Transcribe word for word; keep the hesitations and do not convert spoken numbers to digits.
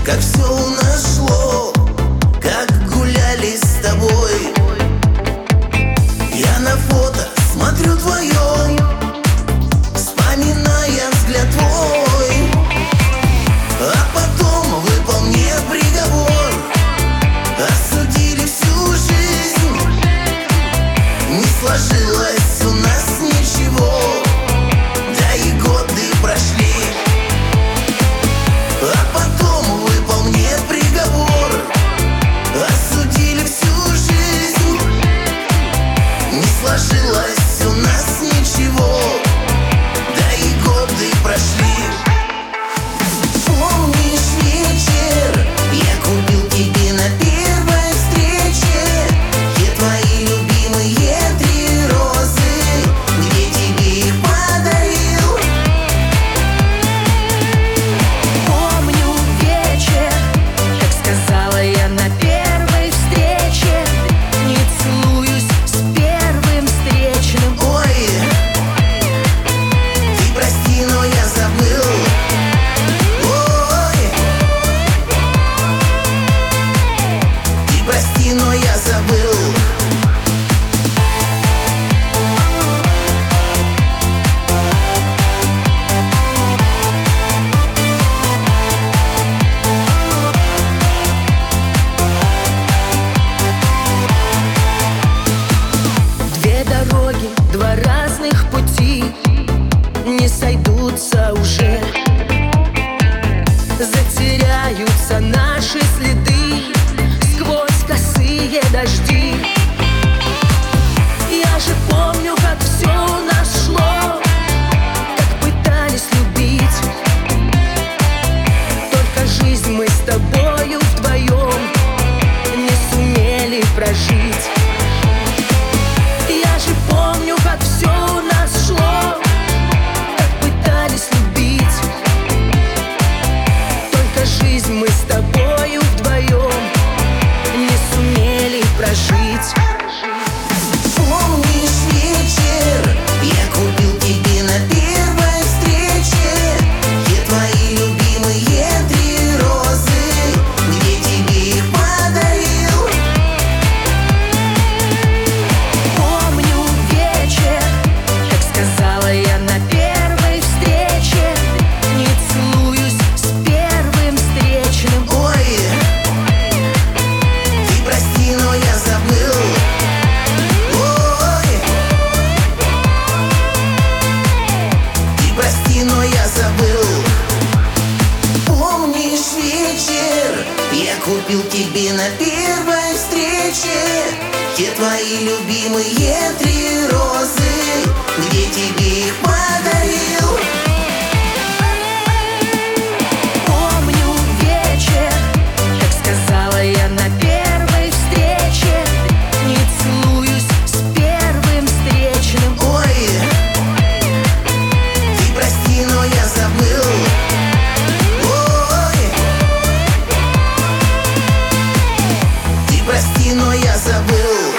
как все у нас шло, как гуляли с тобой. Я на фото смотрю твое, вспоминая взгляд твой. А потом выпал мне приговор, осудили всю жизнь. Не сложилось у нас ничего, да и годы прошли. А потом выпал мне приговор, осудили всю жизнь. Не сложилось у нас ничего, да и годы прошли. Помнишь вечер, я купил тебе на первой встрече те твои любимые три розы, где тебе их подарил? Помню вечер, как сказала я на первой встрече: не целуюсь с первым встречным. Ой, ты прости, но я забыл. Ой, ты прости, но я забыл. Две дороги, два разных пути не сойдутся уже. Затеряются наши следы сквозь косые дожди. Я же помню, как все у нас шло, как пытались любить. Только жизнь мы с тобою вдвоем не сумели прожить. Я же помню, как все у нас шло, как пытались любить. Только жизнь мы с тобою вдвоем не сумели прожить. Помнишь вечер, я купил тебе на первой встрече те твои любимые три розы, где тебе их подарил? Помню вечер, как сказала я на первой встрече: не целуюсь с первым встречным. Ой, ты прости, но я забыл. Ой, ты прости, но я забыл. Помнишь вечер, я купил тебе на первой встрече те твои любимые три розы, где тебе их подарил? Помню вечер, как сказала я на первой встрече: не целуюсь с первым встречным. Ой, ты прости, но я забыл. Ой, ты прости, но я забыл.